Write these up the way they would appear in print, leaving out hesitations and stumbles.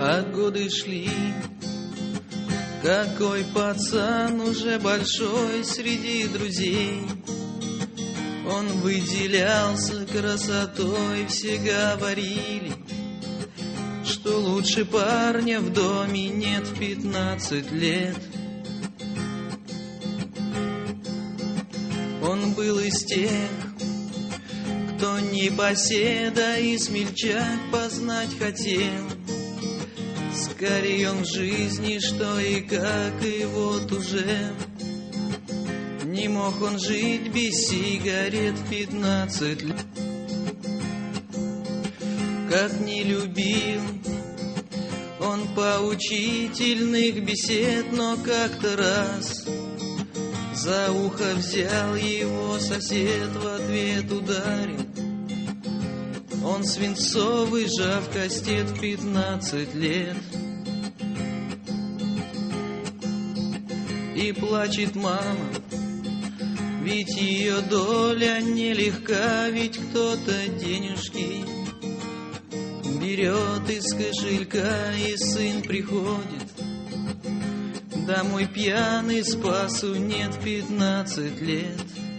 А годы шли, какой пацан уже большой среди друзей. Он выделялся красотой, все говорили, что лучше парня в доме нет в 15 лет. Он был из тех, кто непоседа и смельчак познать хотел. Скорее он в жизни, что и как, и вот уже не мог он жить без сигарет в 15 лет. Как не любил он поучительных бесед, но как-то раз за ухо взял его сосед, в ответ ударил он свинцовый жав кастет в 15 лет. И плачет мама, ведь ее доля нелегка, ведь кто-то денежки берет из кошелька, и сын приходит домой пьяный, спасу нет в 15 лет.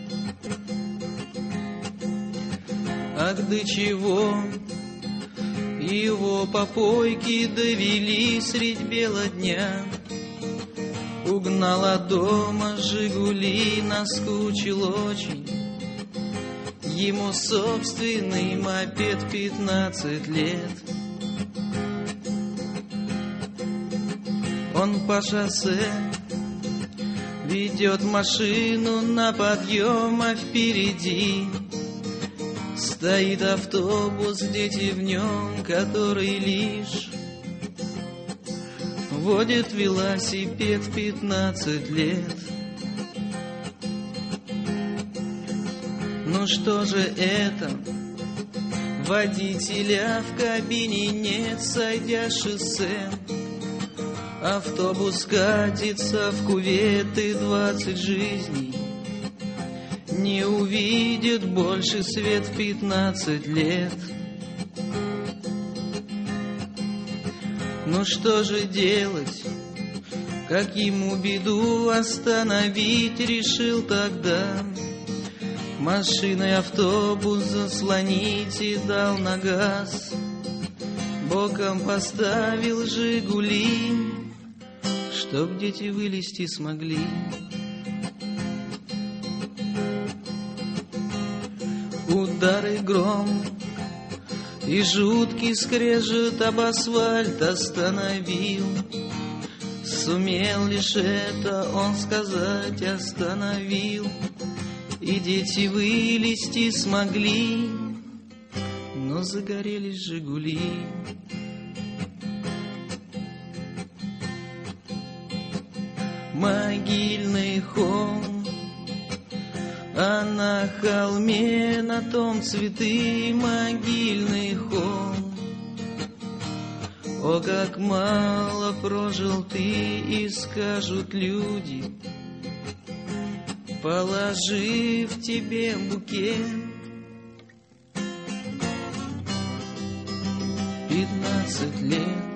Ах, до чего его попойки довели средь бела дня. Угнал от дома «Жигули», наскучил очень ему собственный мопед в 15 лет. Он по шоссе ведет машину на подъем, а впереди стоит автобус, дети в нем, который лишь водит велосипед в 15 лет. Ну что же это? Водителя в кабине нет, сойдя с шоссе. Автобус катится в кювет, и 20 жизней не увидит больше свет в 15 лет. Ну что же делать? Как ему беду остановить решил тогда? Машиной автобус заслонить и дал на газ. Боком поставил «Жигули», чтоб дети вылезти смогли. Удары гром и жуткий скрежет об асфальт остановил. Сумел лишь это он сказать, остановил. И дети вылезти смогли, но загорелись «Жигули». Могильный холм, а на холме на том цветы. Могильный холм, о, как мало прожил ты, и скажут люди, положив тебе букет. 15 лет.